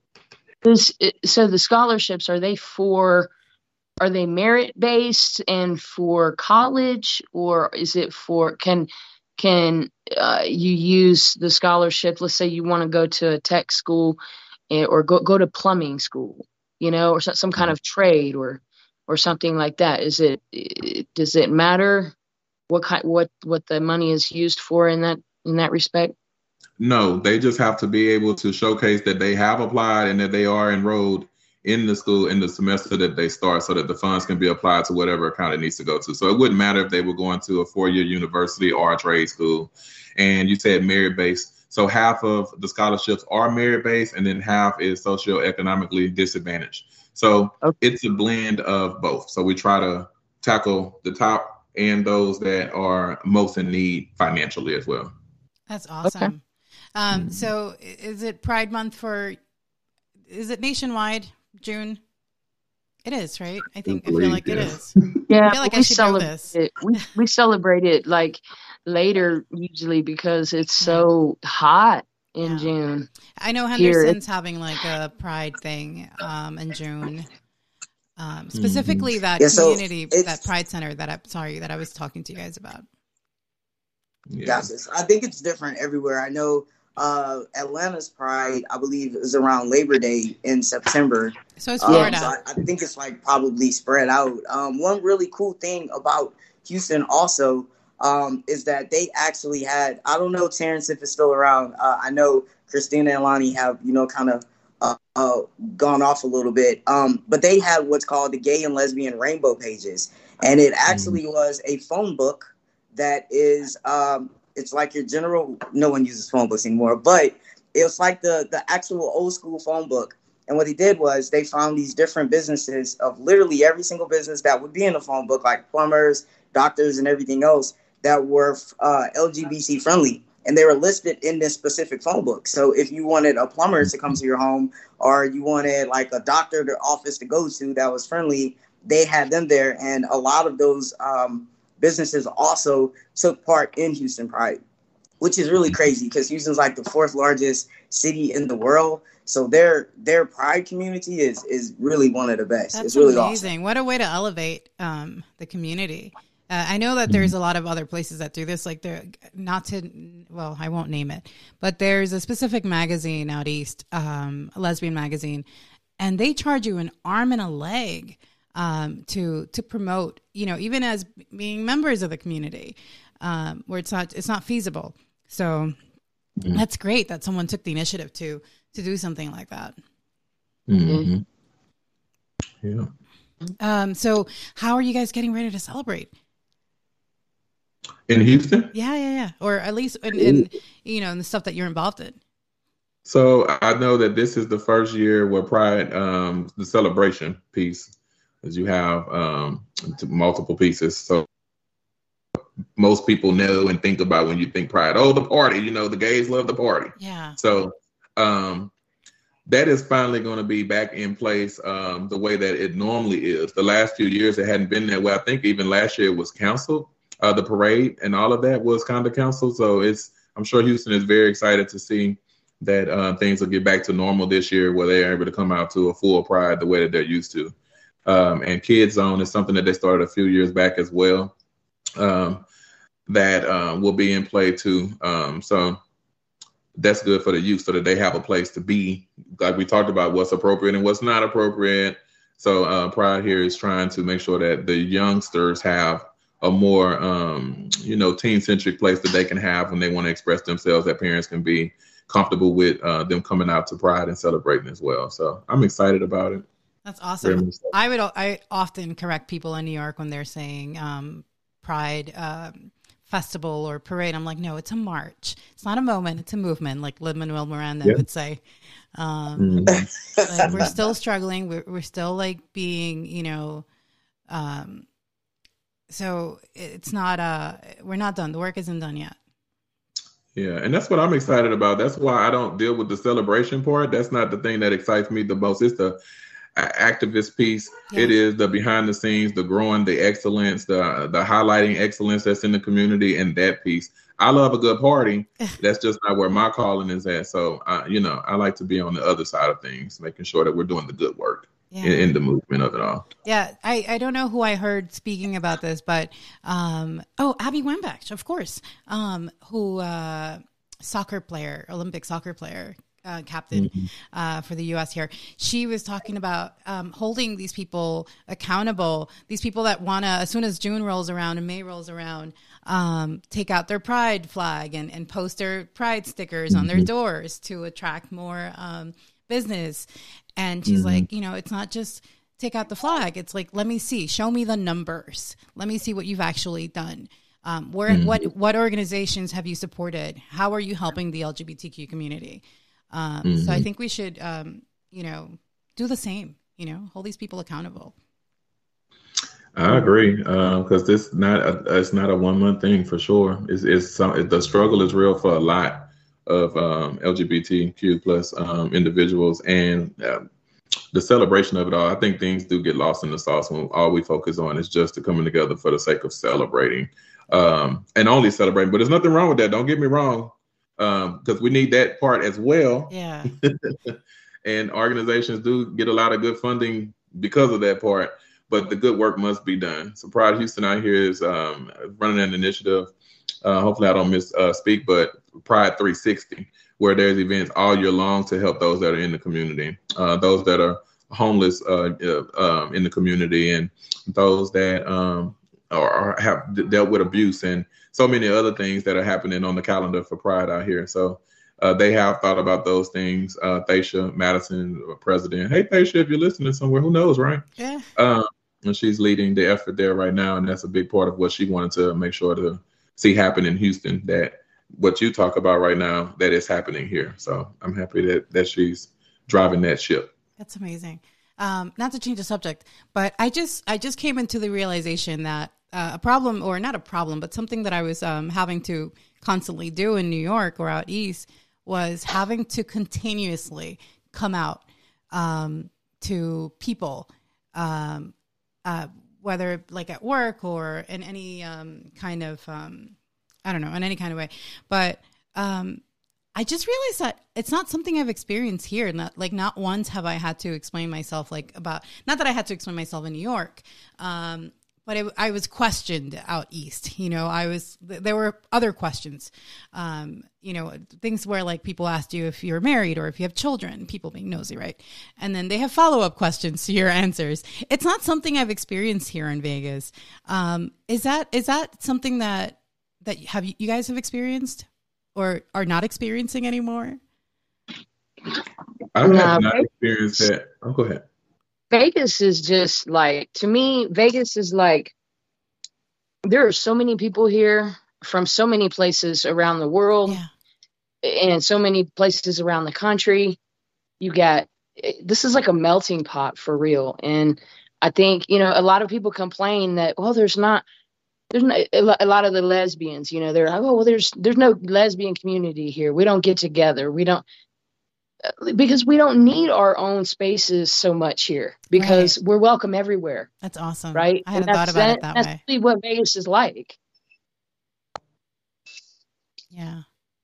Speaker 3: This, so the scholarships, are they for, are they merit based and for college, or is it for, can, can uh, you use the scholarship? Let's say you want to go to a tech school eh, or go, go to plumbing school, you know, or so- some kind of trade or, or something like that. Is it, eh, does it matter what kind, what, what the money is used for in that, in that respect?
Speaker 4: No, they just have to be able to showcase that they have applied and that they are enrolled in the school in the semester that they start, so that the funds can be applied to whatever account it needs to go to. So it wouldn't matter if they were going to a four-year university or a trade school. And you said merit-based. So half of the scholarships are merit-based, and then half is socioeconomically disadvantaged. So
Speaker 3: Okay.
Speaker 4: it's a blend of both. So we try to tackle the top and those that are most in need financially as well.
Speaker 1: That's awesome. Um, so i- is it Pride Month for, is it nationwide, June? It is, right? I think, I feel
Speaker 4: believe,
Speaker 1: like it
Speaker 4: yes.
Speaker 1: is.
Speaker 3: Yeah,
Speaker 1: I feel like I
Speaker 3: we
Speaker 1: should know
Speaker 3: celebrate
Speaker 1: this.
Speaker 3: it. We, we celebrate it like later usually because it's so hot in
Speaker 1: Yeah.
Speaker 3: June.
Speaker 1: I know
Speaker 3: Here,
Speaker 1: Henderson's having like a Pride thing um, in June. Um, specifically that
Speaker 5: Yeah, so
Speaker 1: community,
Speaker 5: it's-
Speaker 1: that Pride Center that I, sorry, that I was talking to you guys about.
Speaker 4: Yeah.
Speaker 5: Gotcha. I think it's different everywhere. I know uh, Atlanta's Pride, I believe, is around Labor Day in September.
Speaker 1: So it's
Speaker 5: Um,
Speaker 1: Florida.
Speaker 5: so I, I think it's like probably spread out. Um, one really cool thing about Houston also um, is that they actually had, I don't know, Terrence, if it's still around. Uh, I know Christina and Lonnie have, you know, kind of uh, uh, gone off a little bit. Um, but they had what's called the Gay and Lesbian Rainbow Pages. And it actually was a phone book that is, um, it's like your general, no one uses phone books anymore, but it was like the, the actual old school phone book. And what they did was they found these different businesses of literally every single business that would be in the phone book, like plumbers, doctors, and everything else that were uh, L G B T friendly. And they were listed in this specific phone book. So if you wanted a plumber to come to your home, or you wanted like a doctor to office to go to that was friendly, they had them there. And a lot of those um, businesses also took part in Houston Pride, which is really crazy because Houston's like the fourth largest city in the world. So their their Pride community is is really one of the best.
Speaker 1: That's
Speaker 5: it's really
Speaker 1: amazing.
Speaker 5: awesome.
Speaker 1: What a way to elevate um, the community. Uh, I know that there's a lot of other places that do this, like they're not to, well, I won't name it, but there's a specific magazine out east, um, a lesbian magazine, and they charge you an arm and a leg um, to to promote, you know, even as being members of the community, um, where it's not it's not feasible. So
Speaker 4: Mhm.
Speaker 1: that's great that someone took the initiative to to do something like that.
Speaker 4: Mhm. Yeah.
Speaker 1: Um, so how are you guys getting ready to celebrate?
Speaker 4: In Houston?
Speaker 1: Yeah, yeah, yeah. Or at least in, in you know, in the stuff that you're involved in.
Speaker 4: So I know that this is the first year where Pride, um, the celebration piece, as you have um, to multiple pieces. So most people know and think about when you think Pride, oh, the party, you know, the gays love the party.
Speaker 1: Yeah.
Speaker 4: So um, that is finally going to be back in place um, the way that it normally is. The last few years, it hadn't been that way. I think even last year it was canceled. uh, the parade and all of that was kind of canceled. So it's, I'm sure Houston is very excited to see that uh, things will get back to normal this year, where they're able to come out to a full Pride the way that they're used to. Um, and Kids Zone is something that they started a few years back as well, um, that uh, will be in play too. Um, so that's good for the youth, so that they have a place to be. Like we talked about, what's appropriate and what's not appropriate. So uh, Pride here is trying to make sure that the youngsters have a more, um, you know, teen-centric place that they can have when they want to express themselves, that parents can be comfortable with uh, them coming out to Pride and celebrating as well. So I'm excited about it.
Speaker 1: That's awesome. I would, I often correct people in New York when they're saying um, Pride um, Festival or parade. I'm like, no, it's a march. It's not a moment. It's a movement, like Lin-Manuel Miranda yeah. would say. Um, mm-hmm. Like we're still struggling. We're, we're still like being, you know, um, so it's not, uh, we're not done. The work isn't done yet.
Speaker 4: Yeah. And that's what I'm excited about. That's why I don't deal with the celebration part. That's not the thing that excites me the most. It's the activist piece. Yeah. It is the behind the scenes, the growing, the excellence, the the highlighting excellence that's in the community, and that piece. I love a good party. That's just not where my calling is at. So, uh, you know, I like to be on the other side of things, making sure that we're doing the good work yeah. in, in the movement of it all.
Speaker 1: Yeah, I, I don't know who I heard speaking about this, but um, oh, Abby Wambach, of course, um, who uh, soccer player, Olympic soccer player. Uh, captain mm-hmm. uh, for the U S here. She was talking about um, holding these people accountable, these people that want to, as soon as June rolls around and May rolls around, um, take out their pride flag and, and post their pride stickers mm-hmm. on their doors to attract more um, business. And she's mm-hmm. like, you know, it's not just take out the flag. It's like, let me see, show me the numbers. Let me see what you've actually done. Um, where, mm-hmm. what, what organizations have you supported? How are you helping the L G B T Q community? Um, mm-hmm. So I think we should, um, you know, do the same, you know, hold these people accountable.
Speaker 4: I agree. Because uh, this not a, it's not a one month thing for sure. It's, it's some, the struggle is real for a lot of um, L G B T Q plus um, individuals, and uh, the celebration of it all. I think things do get lost in the sauce when all we focus on is just the coming together for the sake of celebrating um, and only celebrating. But there's nothing wrong with that. Don't get me wrong. Um, because we need that part as well.
Speaker 1: Yeah.
Speaker 4: And organizations do get a lot of good funding because of that part, but the good work must be done. So Pride Houston out here is um, running an initiative. Uh, hopefully I don't miss uh, speak, but Pride three sixty, where there's events all year long to help those that are in the community, uh, those that are homeless uh, uh, um, in the community, and those that um, are, are have d- dealt with abuse, and so many other things that are happening on the calendar for Pride out here. So uh, they have thought about those things. Uh, Thaisha Madison, president. Hey, Thaisha, if you're listening somewhere, who knows, right?
Speaker 1: Yeah.
Speaker 4: Um, and she's leading the effort there right now, and that's a big part of what she wanted to make sure to see happen in Houston, that what you talk about right now, that is happening here. So I'm happy that, that she's driving that ship.
Speaker 1: That's amazing. Um, not to change the subject, but I just I just came into the realization that Uh, a problem, or not a problem, but something that I was um, having to constantly do in New York or out east was having to continuously come out um, to people, um, uh, whether like at work or in any um, kind of, um, I don't know, in any kind of way. But um, I just realized that it's not something I've experienced here. Not, like not once have I had to explain myself like about, not that I had to explain myself in New York, um, But it, I was questioned out east. You know, I was, there were other questions, um, you know, things where like people asked you if you're married or if you have children, people being nosy, right? And then they have follow-up questions to your answers. It's not something I've experienced here in Vegas. Um, is that, is that something that, that have you, you guys have experienced or are not experiencing anymore?
Speaker 4: I have no, not experienced that. Oh, go ahead.
Speaker 3: Vegas is just like, to me, Vegas is like, there are so many people here from so many places around the world
Speaker 1: yeah.
Speaker 3: and so many places around the country. You got, this is like a melting pot for real. And I think, you know, a lot of people complain that, well, there's not, there's not a lot of the lesbians, you know, they're like, oh, well, there's, there's no lesbian community here. We don't get together. We don't. Because we don't need our own spaces so much here because right. we're welcome everywhere.
Speaker 1: That's awesome.
Speaker 3: Right.
Speaker 1: I hadn't
Speaker 3: and
Speaker 1: thought about that, it that
Speaker 3: that's
Speaker 1: way.
Speaker 3: That's what Vegas is like.
Speaker 1: Yeah.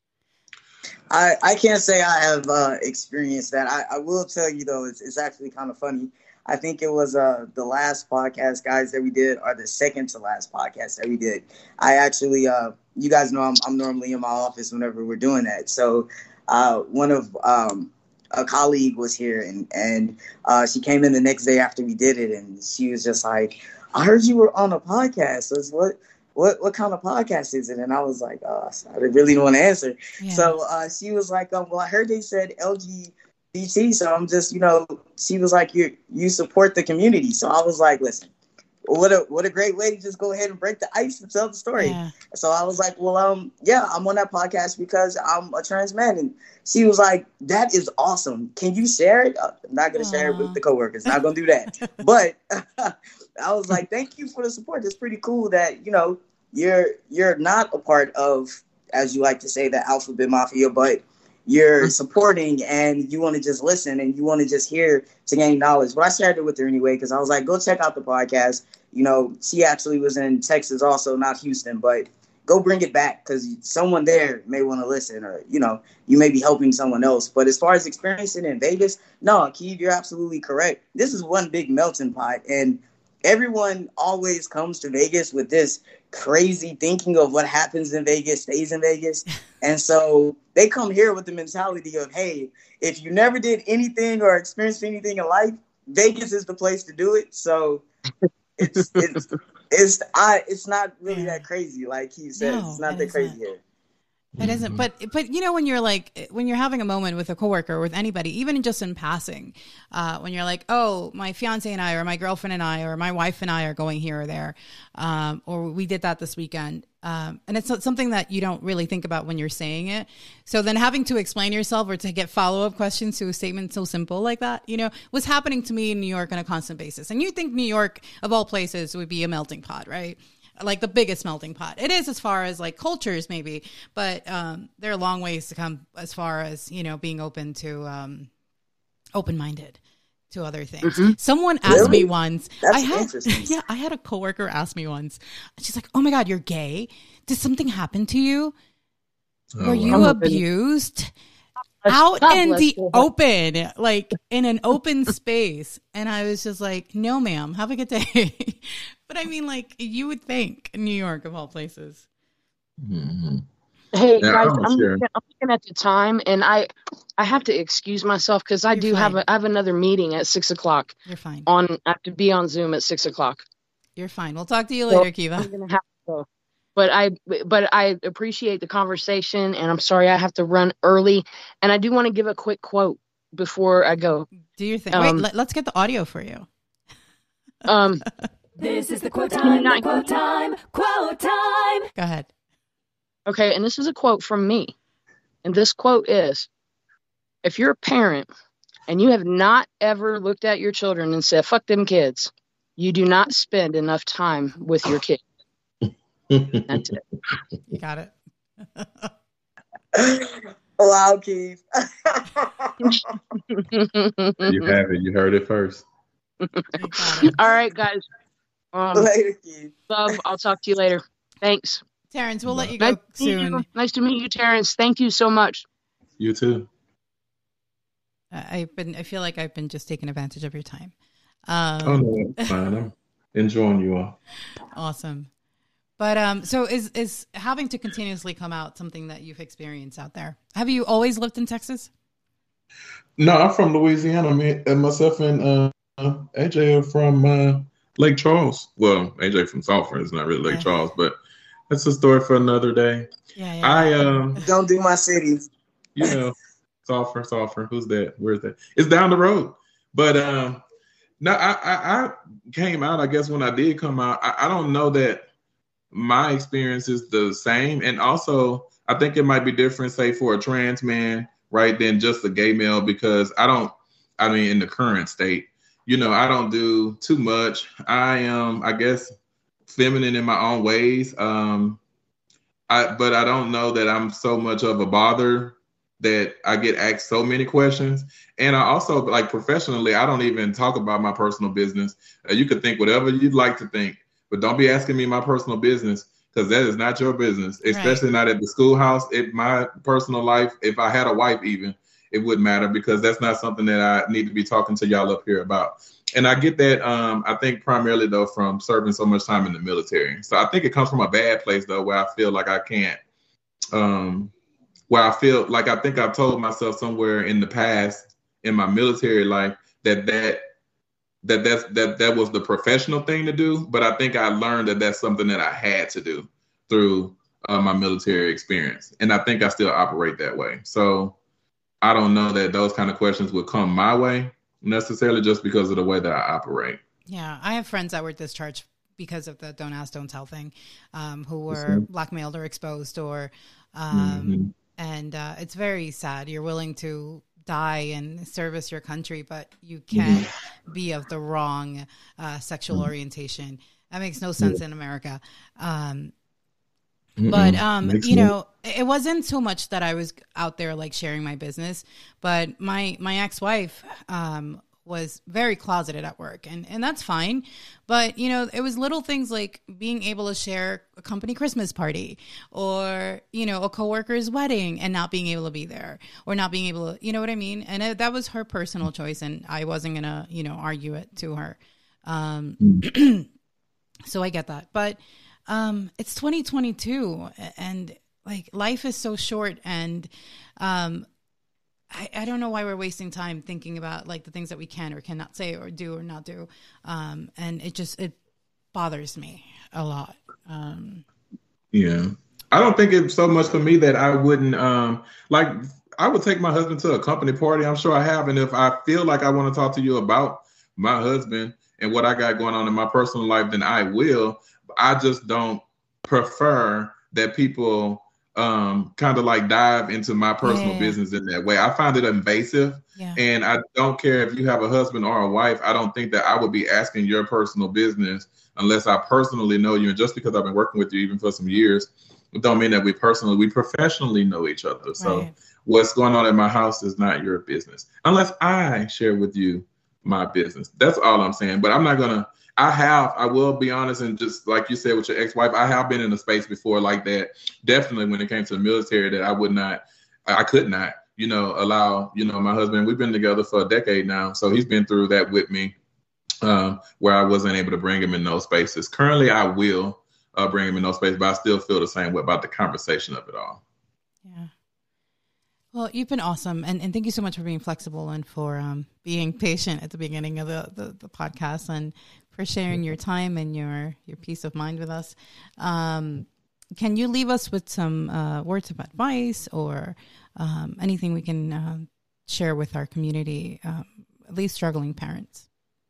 Speaker 5: I, I can't say I have uh, experienced that. I, I will tell you, though, it's, it's actually kind of funny. I think it was uh, the last podcast, guys, that we did, or the second to last podcast that we did. I actually, uh, you guys know I'm, I'm normally in my office whenever we're doing that. So uh, one of um, a colleague was here, and, and uh, she came in the next day after we did it, and she was just like, I heard you were on a podcast. So it's what? What what kind of podcast is it? And I was like, oh, I really don't want to answer. Yeah. So uh, she was like, um, well, I heard they said L G B T, so I'm just, you know, she was like, you you support the community. So I was like, listen, what a what a great way to just go ahead and break the ice and tell the story. Yeah. So I was like, well, um, yeah, I'm on that podcast because I'm a trans man. And she was like, that is awesome. Can you share it? Uh, I'm not going to share it with the coworkers. Not going to do that. But I was like, thank you for the support. It's pretty cool that, you know, you're you're not a part of, as you like to say, the alphabet mafia, but you're supporting and you want to just listen and you want to just hear to gain knowledge. But I shared it with her anyway, because I was like, go check out the podcast. You know, she actually was in Texas also, not Houston, but go bring it back because someone there may want to listen, or, you know, you may be helping someone else. But as far as experiencing in Vegas, no, Keith, you're absolutely correct. This is one big melting pot, and everyone always comes to Vegas with this crazy thinking of what happens in Vegas stays in Vegas. And so they come here with the mentality of, hey, if you never did anything or experienced anything in life, Vegas is the place to do it. So it's it's it's I it's not really that crazy, like he said. No, it's not that crazy here.
Speaker 1: It isn't, but but you know, when you're like when you're having a moment with a coworker or with anybody, even just in passing, uh, when you're like, oh, my fiance and I, or my girlfriend and I, or my wife and I are going here or there, um, or we did that this weekend, um, and it's something that you don't really think about when you're saying it. So then having to explain yourself or to get follow up questions to a statement so simple like that, you know, was happening to me in New York on a constant basis. And you think New York, of all places, would be a melting pot, right? Like the biggest melting pot. It is as far as like cultures maybe, but um, there are long ways to come as far as, you know, being open to um, open-minded to other things. Mm-hmm. Someone asked really? me once,
Speaker 5: That's
Speaker 1: I had,
Speaker 5: interesting.
Speaker 1: yeah, I had a coworker ask me once, she's like, oh my God, you're gay. Did something happen to you? Oh, Were you wow. abused? Out God in the you. open, like in an open space. And I was just like, no, ma'am, have a good day. But I mean, like, you would think New York, of all places.
Speaker 3: Mm-hmm. Hey, yeah, guys, I'm, sure. looking, I'm looking at the time, and I I have to excuse myself because I You're do fine. have a, I have another meeting at six o'clock.
Speaker 1: You're fine.
Speaker 3: On I have to be on Zoom at six o'clock.
Speaker 1: You're fine. We'll talk to you later, so, Kiva.
Speaker 3: I'm gonna have to go. But I, but I appreciate the conversation, and I'm sorry I have to run early. And I do want to give a quick quote before I go.
Speaker 1: Do your thing. Um, Wait, let, let's get the audio for you.
Speaker 3: Um,
Speaker 2: this is the quote time. The quote time. Quote time.
Speaker 1: Go ahead.
Speaker 3: Okay, and this is a quote from me, and this quote is: if you're a parent and you have not ever looked at your children and said, "Fuck them kids," you do not spend enough time with your kids. That's it.
Speaker 1: You got it.
Speaker 5: Wow, Keith.
Speaker 4: You have it. You heard it first.
Speaker 3: It. All right, guys. Um,
Speaker 5: later, Keith.
Speaker 3: Love. I'll talk to you later. Thanks.
Speaker 1: Terrence, we'll let you go
Speaker 3: nice
Speaker 1: soon.
Speaker 3: You. Nice to meet you, Terrence. Thank you so much.
Speaker 4: You too.
Speaker 1: Uh, I've been. I feel like I've been just taking advantage of your time. Um,
Speaker 4: oh no, it's fine. I'm enjoying you all.
Speaker 1: Awesome. But um, so is is having to continuously come out something that you've experienced out there? Have you always lived in Texas?
Speaker 4: No, I'm from Louisiana. Me and myself and uh, A J are from uh, Lake Charles. Well, A J from Sulphur. It's not really Lake yeah. Charles, but that's a story for another day.
Speaker 1: Yeah, yeah.
Speaker 4: I um,
Speaker 5: don't do my cities.
Speaker 4: You know, Sulphur, Sulphur. Who's that? Where's that? It's down the road. But um, no, I, I I came out. I guess when I did come out, I, I don't know that my experience is the same. And also, I think it might be different, say, for a trans man, right, than just a gay male, because I don't, I mean, in the current state, you know, I don't do too much. I am, I guess, feminine in my own ways. Um, I, but I don't know that I'm so much of a bother that I get asked so many questions. And I also, like, professionally, I don't even talk about my personal business. Uh, you could think whatever you'd like to think, but don't be asking me my personal business, because that is not your business, especially right. not at the schoolhouse. In my personal life, if I had a wife even, it wouldn't matter, because that's not something that I need to be talking to y'all up here about. And I get that, um, I think primarily, though, from serving so much time in the military. So I think it comes from a bad place, though, where I feel like I can't, um, where I feel like I think I've told myself somewhere in the past in my military life that that that that's, that that was the professional thing to do. But I think I learned that that's something that I had to do through uh, my military experience. And I think I still operate that way. So I don't know that those kind of questions would come my way necessarily just because of the way that I operate.
Speaker 1: Yeah, I have friends that were discharged because of the don't ask, don't tell thing, um, who were blackmailed or exposed or, um, mm-hmm. and uh, it's very sad. You're willing to die and service your country, but you can't mm-hmm. be of the wrong uh, sexual mm-hmm. orientation. That makes no sense yeah. in America. Um, but, um, you know, it wasn't so much that I was out there like sharing my business, but my, my ex-wife, um, was very closeted at work, and, and that's fine. But, you know, it was little things like being able to share a company Christmas party or, you know, a coworker's wedding and not being able to be there or not being able to, you know what I mean? And it, that was her personal choice, and I wasn't going to, you know, argue it to her. Um, mm. So I get that. But um, it's twenty twenty-two, and like life is so short, and um I, I don't know why we're wasting time thinking about like the things that we can or cannot say or do or not do. Um, and it just, it bothers me a lot. Um,
Speaker 4: yeah. I don't think it's so much for me that I wouldn't, um, like, I would take my husband to a company party. I'm sure I have. And if I feel like I want to talk to you about my husband and what I got going on in my personal life, then I will. I just don't prefer that people um kind of like dive into my personal yeah. business in that way. I find it invasive. Yeah. And I don't care if you have a husband or a wife. I don't think that I would be asking your personal business unless I personally know you. And just because I've been working with you even for some years, it don't mean that we personally, we professionally know each other. So right. what's going on in my house is not your business unless I share with you my business. That's all I'm saying. But I'm not gonna I have, I will be honest, and just like you said with your ex-wife, I have been in a space before like that. Definitely when it came to the military, that I would not, I could not, you know, allow, you know, my husband, we've been together for a decade now. So he's been through that with me, um, where I wasn't able to bring him in those spaces. Currently, I will uh, bring him in those spaces, but I still feel the same way about the conversation of it all.
Speaker 1: Yeah. Well, you've been awesome. And, and thank you so much for being flexible and for um, being patient at the beginning of the, the, the podcast, and for sharing your time and your, your peace of mind with us. Um, can you leave us with some uh, words of advice or um, anything we can uh, share with our community, um, at least struggling parents?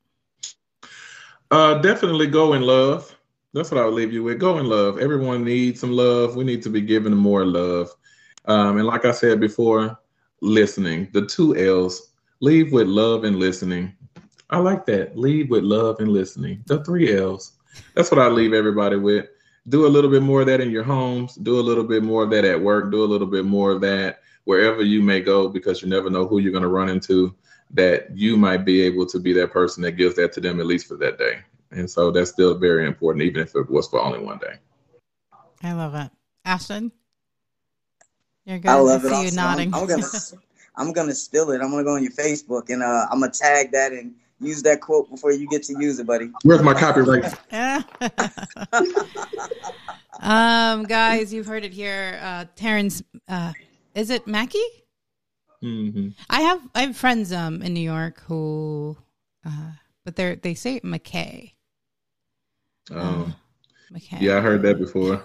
Speaker 4: Uh, definitely go in love. That's what I would leave you with. Go in love. Everyone needs some love. We need to be given more love. Um, and like I said before, listening, the two L's, leave with love and listening. I like that. Lead with love and listening. The three L's. That's what I leave everybody with. Do a little bit more of that in your homes. Do a little bit more of that at work. Do a little bit more of that wherever you may go, because you never know who you're going to run into, that you might be able to be that person that gives that to them, at least for that day. And so that's still very important, even if it was for only one day.
Speaker 1: I love it. Ashton? You're good.
Speaker 5: I love
Speaker 1: I
Speaker 5: it.
Speaker 1: see you nodding.
Speaker 5: I'm, I'm gonna, I'm gonna steal it. I'm gonna go on your Facebook and uh, I'm gonna tag that and use that quote before you get to use it, buddy.
Speaker 4: Where's my copyright?
Speaker 1: um, guys, you've heard it here. Uh, Terrence, uh, is it Mackey?
Speaker 4: Mm-hmm.
Speaker 1: I have I have friends um in New York who, uh, but they they say McKay.
Speaker 4: Oh,
Speaker 1: uh, McKay.
Speaker 4: Yeah, I heard that before.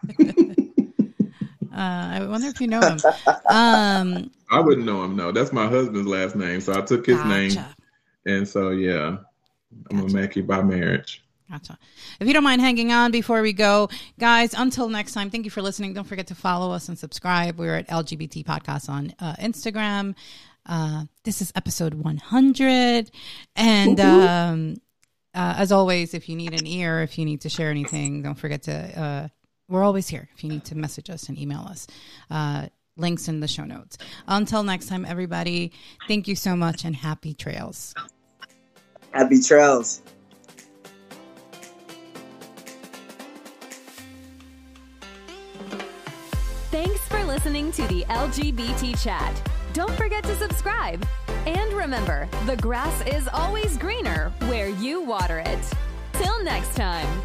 Speaker 1: Uh, I wonder if you know him. Um,
Speaker 4: I wouldn't know him. No, that's my husband's last name, so I took his
Speaker 1: gotcha.
Speaker 4: name, and so yeah, I'm gotcha. a Mackey by marriage.
Speaker 1: Gotcha. If you don't mind hanging on before we go, guys, until next time, thank you for listening. Don't forget to follow us and subscribe. We're at L G B T Podcast on uh, Instagram. Uh, this is episode one hundred, and um, uh, as always, if you need an ear, if you need to share anything, don't forget to. Uh, We're always here if you need to message us and email us. Uh, links in the show notes. Until next time, everybody, thank you so much and happy trails.
Speaker 5: Happy trails.
Speaker 2: listening to the L G B T Chat. Don't forget to subscribe. And remember, the grass is always greener where you water it. Till next time.